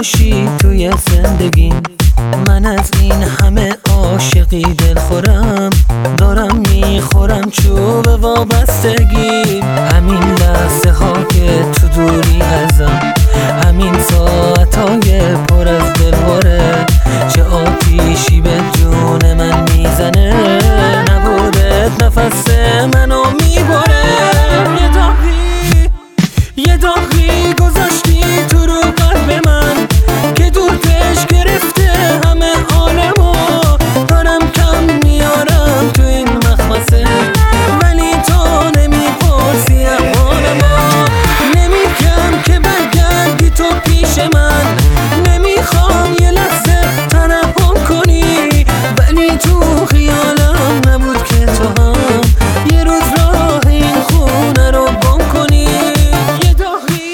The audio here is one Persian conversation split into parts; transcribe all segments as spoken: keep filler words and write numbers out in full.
باشی توی زندگیم. من از این همه عاشقی دل خورم، دارم میخورم چوب وابستگی. همین لحظه ها که تو دوری ازم، همین ساعتای پر از دلواره، چه آتیشی به جون من میزنه، نبودت نفس منو میبره. یه داغی یه داغی گذاشتی تو رو قلب من که دوتش گرفته همه عالمو. دارم کم میارم تو این مخمسه، ولی تو نمیپرسی احوالمو. نمیگم که برگردی تو پیش من، نمیخوام یه لحظه ترحم کنی، ولی تو خیالم نبود که تو هم یه روز راه این خونه رو گم کنی. یه داغی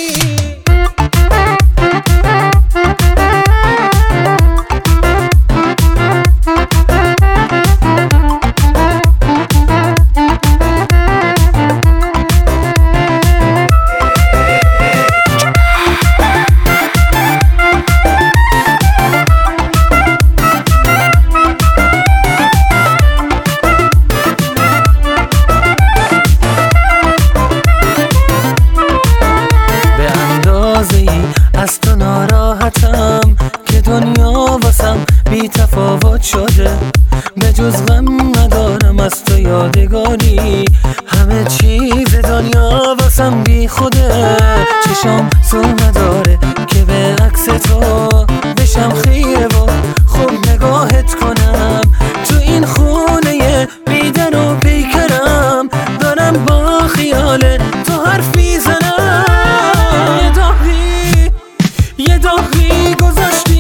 از تو ناراحتم که دنیا واسم بی تفاوت شده، به جز غم ندارم از تو یادگاری. همه چیز دنیا واسم بی خوده، چشام سو نداره که به عکس تو بشم خیره و خوب نگاهت کنم. تو این خونه بی در و پیکرم، دارم با خیال تو حرف میزنم. یه داغی گذاشتی